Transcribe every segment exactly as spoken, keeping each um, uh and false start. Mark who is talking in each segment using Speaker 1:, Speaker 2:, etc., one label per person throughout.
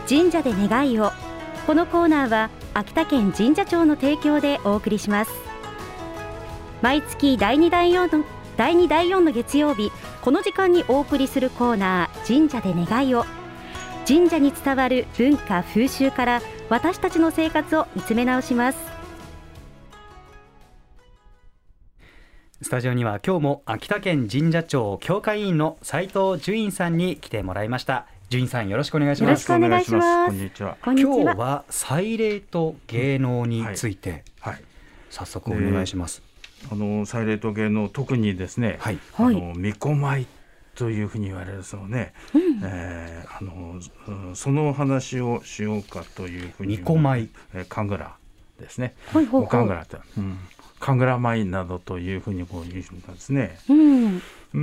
Speaker 1: 神社で願いを。このコーナーは秋田県神社庁の提供でお送りします。毎月だいにだいよんのだいにだいよんの月曜日、この時間にお送りするコーナー、神社で願いを。神社に伝わる文化風習から私たちの生活を見つめ直します。
Speaker 2: スタジオには今日も秋田県神社庁協会委員の斉藤純院さんに来てもらいました。純院さん、よろしくお願いします。
Speaker 1: よろしくお願いします。
Speaker 3: こんにちは。
Speaker 2: 今日は祭礼と芸能について、はいはい、早速お願いします。
Speaker 3: あの祭礼と芸能、特にですね、はい、あの巫女舞というふうに言われるそのね、うん、えー、あのその話をしようかというふうに。
Speaker 2: 巫女舞、
Speaker 3: えー、神楽ですね。
Speaker 1: はいはいはい、
Speaker 3: 神楽って、うん、神楽舞などというふうにこう言うんですね。
Speaker 1: うん、
Speaker 3: うん、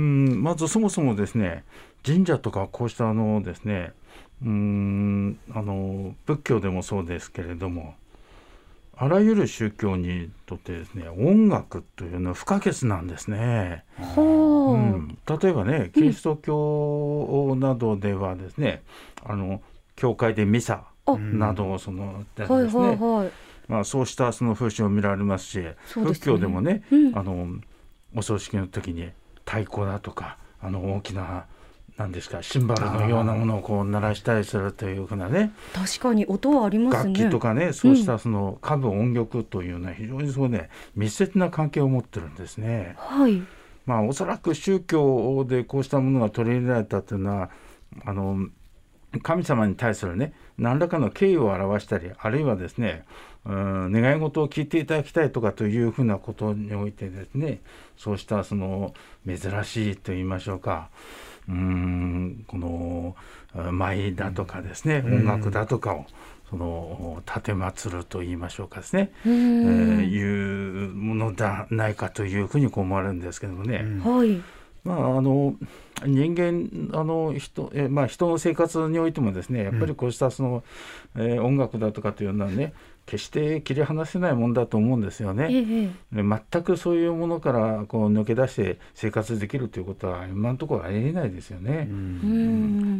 Speaker 3: まずそもそもですね、神社とかこうしたあのですね、うーんあの仏教でもそうですけれども、あらゆる宗教にとってですね、音楽というのは不可欠なんですね。
Speaker 1: うん、
Speaker 3: 例えばね、キリスト教などではですね、うん、あの教会でミサなどをそのですね、はいはいはい、まあ、そうしたその風習を見られますし、
Speaker 1: そうですね、
Speaker 3: 仏教でもね、
Speaker 1: うん、
Speaker 3: あのお葬式の時に太鼓だとか、あの大きな何ですか、シンバルのようなものをこう鳴らしたりするというふうなね、
Speaker 1: 確かに音はありますね。
Speaker 3: 楽器とかね、そうしたその歌舞音曲というのは非常にそうね、密接な関係を持ってるんですね。
Speaker 1: はい。
Speaker 3: まあおそらく宗教でこうしたものが取り入れられたというのは、あの神様に対するね、何らかの敬意を表したり、あるいはですね、うん、願い事を聞いていただきたいとかというふうなことにおいてですね、そうしたその珍しいと言いましょうか、うーんこの舞だとかですね、うん、音楽だとかをその奉ると言いましょうかですね、えー、いうものではないかというふうに思われるんですけどもね、うん、
Speaker 1: はい。
Speaker 3: まあ、あの人間あの 人,、えまあ、人の生活においてもですね、やっぱりこうしたその、うん、えー、音楽だとかというのはね、決して切り離せないものだと思うんですよね、ええ、全くそういうものからこう抜け出して生活できるということは今のところありえないですよね。うん、うん、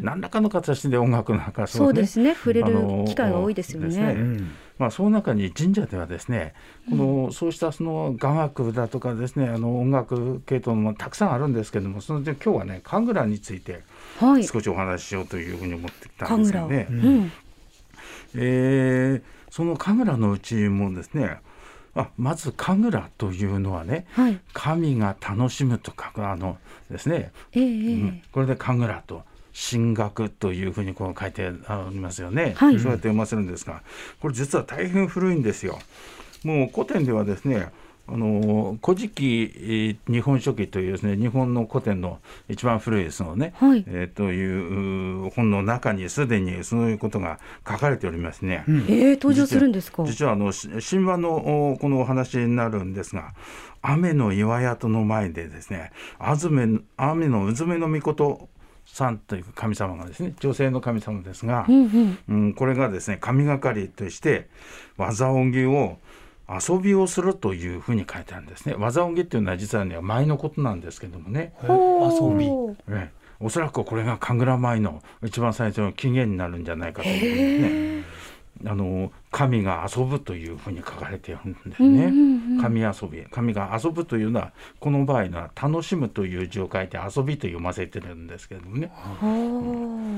Speaker 3: 何らかの形で音楽なんか
Speaker 1: そう、ね、そうですね、触れる機会が多いですよね。ですね、
Speaker 3: うん、まあ、その中に神社ではですね、この、うん、そうしたその雅楽だとかですね、あの音楽系統もたくさんあるんですけども、そので今日はね、神楽について少しお話ししようというふうに思ってきたんですよね。
Speaker 1: 神楽、うん、
Speaker 3: えーその神楽のうちもですね、あまず神楽というのはね、はい、神が楽しむと書くあのですね、
Speaker 1: えーうん、
Speaker 3: これで神楽と神楽というふうにこう書いてありますよね、
Speaker 1: はい、
Speaker 3: そうやって読ませるんですが、これ実は大変古いんですよ。もう古典ではですね、あの古事記日本書紀というですね、日本の古典の一番古いそのね、はい、えー、という本の中にすでにそういうことが書かれておりますね、
Speaker 1: うん、えー、登場するんですか。
Speaker 3: 実は、実はあの神話のこのお話になるんですが、雨の岩宿の前でですね、雨のうずめの御事さんという神様がですね、女性の神様ですが、うんうんうん、これがですね、神がかりとして技音儀を遊びをするというふうに書いてあるんですね。技音儀っていうのは実はね、舞のことなんですけどもね、
Speaker 2: 遊び、
Speaker 3: ええ、おそらくこれが神楽舞の一番最初の起源になるんじゃないかというふうにね、あの神が遊ぶというふうに書かれているんですね、うんうんうん、神遊び、神が遊ぶというのはこの場合のは楽しむという字を書いて遊びと読ませてるんですけどもね、うん、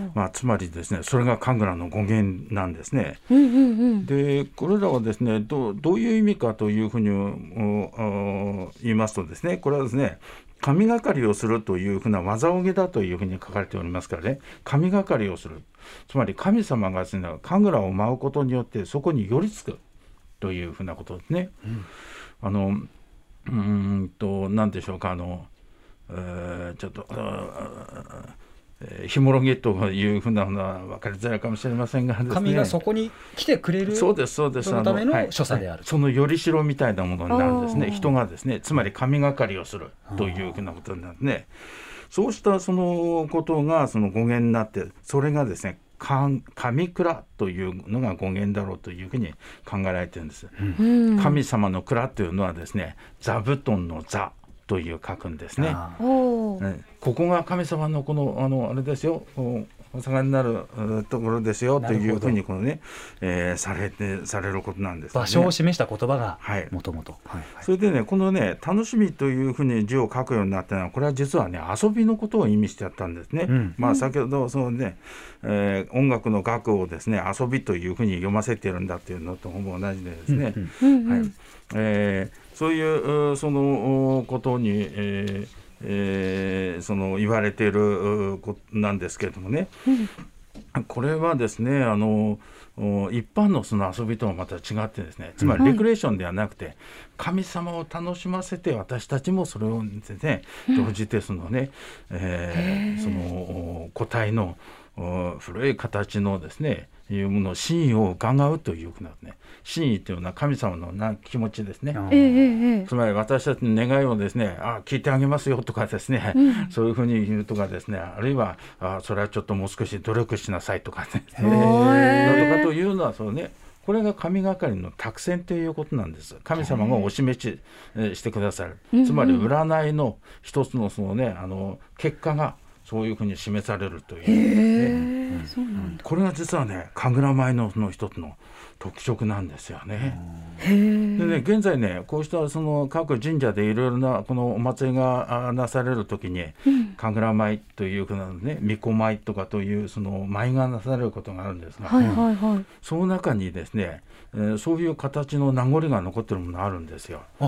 Speaker 3: まあ、つまりですね、それが神楽の語源なんですね、うんうんうん、でこれらはですね ど, どういう意味かというふうに言いますとですね、これはですね、神がかりをするというふうな技をげだというふうに書かれておりますからね、神がかりをする、つまり神様がですね、神楽を舞うことによってそこに寄りつくというふうなことですね、うん、あのうーんと何でしょうか、あの、えー、ちょっとひもろぎというふうなのは分かりづらいかもしれませんがですね、
Speaker 2: 神がそこに来てくれる、
Speaker 3: そうですそうです、
Speaker 2: そのための所作である、
Speaker 3: はい、そのよりしろみたいなものになるんですね、人がですね、つまり神がかりをするというふうなことになるんですね。そうしたそのことがその語源になって、それがですね、神蔵というのが語源だろうというふうに考えられているんです、うん、神様の蔵というのはですね、座布団の座という書くんですね。ここが神様のこのあのあれですよ、 お下がりになるところですよというふうにこのね、えー、されてされることなんです、ね、
Speaker 2: 場所を示した言葉がもともと、
Speaker 3: それでねこのね楽しみというふうに字を書くようになったのはこれは実はね遊びのことを意味してやったんですね、うん、まあ先ほどそのね、えー、音楽の楽をですね遊びというふうに読ませているんだっていうのとほぼ同じでですね、うんうんはいえー、そういうそのことに、えーえー、その言われていることなんですけれどもね、うん、これはですねあの一般のその遊びとはまた違ってですねつまりレクレーションではなくて、はい、神様を楽しませて私たちもそれをですね同時てそのね、うんえー、その個体の古い形のですねいうものを真意を伺うというふうなね真意というのは神様のな気持ちですね、えー、つまり私たちの願いをですねあ聞いてあげますよとかですね、うん、そういうふうに言うとかですねあるいはあそれはちょっともう少し努力しなさいとかねなどかというのはそうねこれが神がかりの託戦ということなんです。神様がお示ししてくださる、つまり占いの一つのそのねあの結果がそういうふうに示されるという、ね、そうなんだ。これが実はね神楽舞のの一つの特色なんですよね。へーでね現在ねこうしたその各神社でいろいろなこのお祭りがなされるときに、うん、神楽舞というふうなね巫女舞とかというその舞がなされることがあるんですが、はいはいはい、その中にですね、えー、そういう形の名残が残っているものがあるんですよ。あ、はい、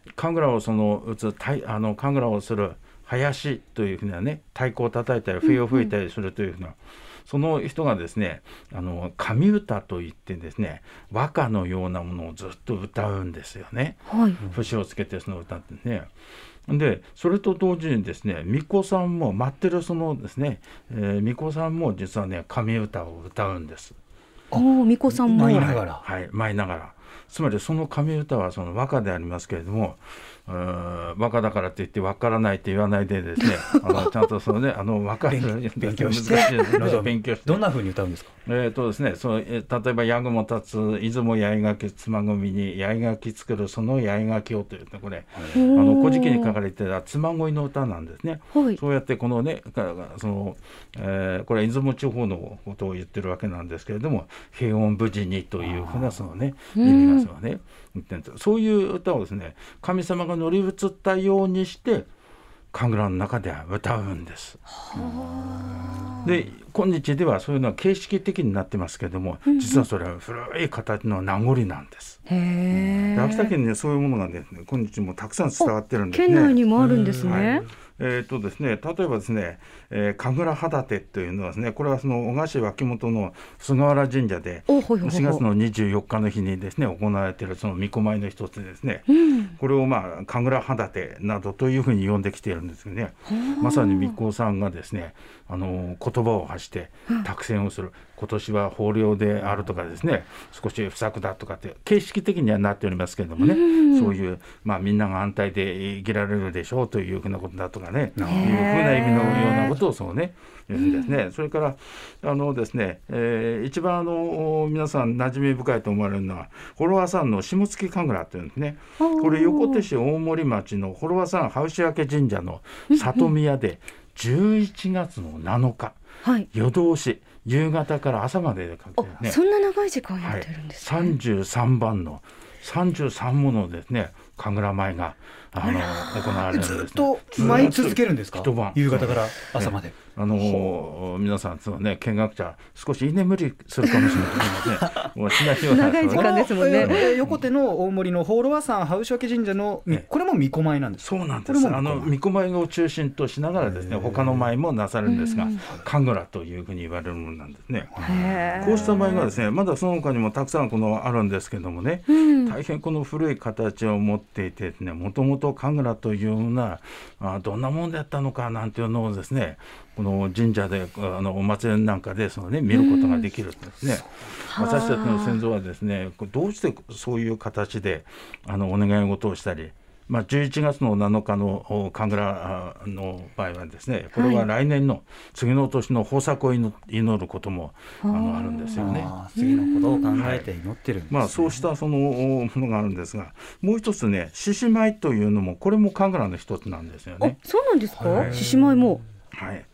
Speaker 3: 神楽をその打つあの神楽をする林というふうなね太鼓を叩いたり笛を吹いたりするというふうな、うんうん、その人がですねあの神歌といってですね和歌のようなものをずっと歌うんですよね、はい、節をつけてその歌ってねでそれと同時にですね巫女さんも待ってるそのですね、えー、巫女さんも実はね神歌を歌うんです。
Speaker 1: あ巫女さんも
Speaker 2: 舞いながら
Speaker 3: はい舞いながらつまりその神歌はその和歌でありますけれども和歌だからといって分からないって言わないでですねあのちゃんとそのねあの分かる
Speaker 2: 勉強して勉強してどんな風に歌うんですか。
Speaker 3: えーとですねその例えば矢雲立つ出雲八重垣妻組に八重垣作るその八重垣をというねこれあの古事記に書かれていた妻恋の歌なんですね、はい、そうやってこのねその、えー、これは出雲地方のことを言ってるわけなんですけれども平穏無事にというふうなそのね意味がそのねそういう歌をですね神様が乗り移ったようにして神楽の中では歌うんです。で今日ではそういうのは形式的になってますけれども、うん、実はそれは古い形の名残なんです。へ秋田県に、ね、そういうものが、ね、今日もたくさん伝わってるんですね。
Speaker 1: 県内にもあるんですね。はい
Speaker 3: えーとですね、例えばですね、えー、神楽旗手というのはですねこれはその小菓子脇本の菅原神社でしがつのにじゅうよっかの日にですね行われているその巫女舞の一つですね、うん、これをまあ神楽旗手などというふうに呼んできているんですけどねまさに巫女さんがですねあの言葉を発して託戦をする、うん、今年は豊漁であるとかですね少し不作だとかって形式的にはなっておりますけれどもね、うん、そういう、まあ、みんなが安泰で生きられるでしょうというふうなことだとかねいうふうな意味のようなことをそうね言うんですね、うん、それからあのですね、えー、一番あの皆さん馴染み深いと思われるのは幌和山の下月神楽というんですね。これ横手市大森町の幌和山羽牛明神社の里宮でじゅういちがつのなのか、はい、夜通し夕方から朝までかけてね
Speaker 1: そんな長い時間やってるんですね、
Speaker 3: はい、さんじゅうさんばんのさんじゅうさんものですね神楽舞があの行われるんです、ね、
Speaker 2: ずっと舞い続けるんですか。一晩夕方から朝まで、ね、
Speaker 3: あの皆さんそのね見学者少し居眠りするかもしれないのでもうしないような
Speaker 1: 長い時間ですもんね。
Speaker 2: 横手の大森の幌和山羽牛明神社の、ね、これも巫女舞なんです。
Speaker 3: そうなんです。あの巫女舞を中心としながらですね他の舞もなされるんですが神楽というふうに言われるものなんですね。こうした舞がですねまだその他にもたくさんこのあるんですけどもね、うん、大変この古い形を持っていてですねもともと神楽というようなあどんなものだったのかなんていうのをですねこの神社であのお祭りなんかでその、ね、見ることができるんですね。私たちの先祖はですねどうしてそういう形であのお願い事をしたり、まあ、じゅういちがつのなのかの神楽の場合はですねこれは来年の次の年の豊作を祈ることもあのあるんですよね。
Speaker 2: あ次のことを考えて祈ってるんですね。
Speaker 3: はいまあ、そうしたそのものがあるんですがもう一つね獅子舞というのもこれも神楽の一つなんですよね。
Speaker 1: あそうなんですか、はい、獅子舞も
Speaker 3: はい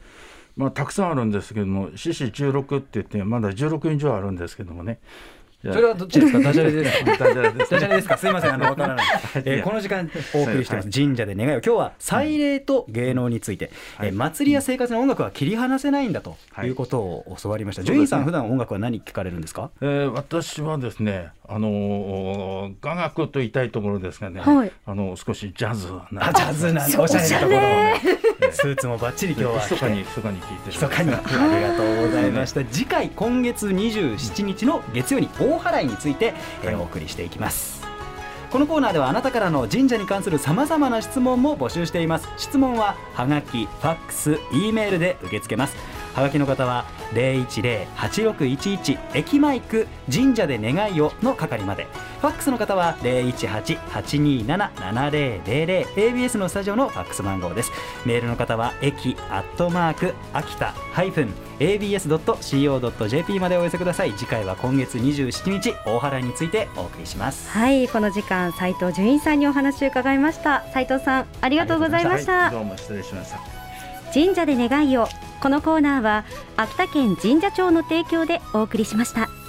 Speaker 3: まあ、たくさんあるんですけども、獅子じゅうろくって言ってまだじゅうろく以上あるんですけどもね。
Speaker 2: それはどっちですか？ダジャレですか？
Speaker 3: ダジャレですね
Speaker 2: ダジャレですか？すいません、あのわからない、えー、この時間お送りしてます、はい、神社で願いを。今日は祭礼と芸能について、はい、えー、祭りや生活の音楽は切り離せないんだということを教わりました。ジュインさん、普段音楽は何聞かれるんですか？
Speaker 3: えー、私はですね、あのー、雅楽と言いたいところですがね、
Speaker 1: はい、
Speaker 3: あの少しジャズな
Speaker 2: あジャズなんだ、おしゃれなところをねスーツもバッチリ今日は
Speaker 3: 密かに密かに聞いてる、
Speaker 2: 密かにありがとうございました。次回今月にじゅうしちにちの月曜に大祓いについて、えー、お送りしていきます。このコーナーではあなたからの神社に関するさまざまな質問も募集しています。質問ははがき、ファックス、Eメールで受け付けます。はがきの方は ゼロいちゼロ はちろくいちいち 駅マイク神社で願いをの係まで。ファックスの方は ゼロいちはち はちにーなな ななゼロゼロゼロ エービーエス のスタジオのファックス番号です。メールの方は駅アットマーク秋田ハイフン エービーエスドットシーオードットジェーピー までお寄せください。次回は今月にじゅうしちにち大祓いについてお送りします。
Speaker 1: はい、この時間斉藤純一さんにお話を伺いました。斉藤さん、ありがとうございました。
Speaker 3: はい、どうも失礼しました。
Speaker 1: 神社で願いを。このコーナーは秋田県神社庁の提供でお送りしました。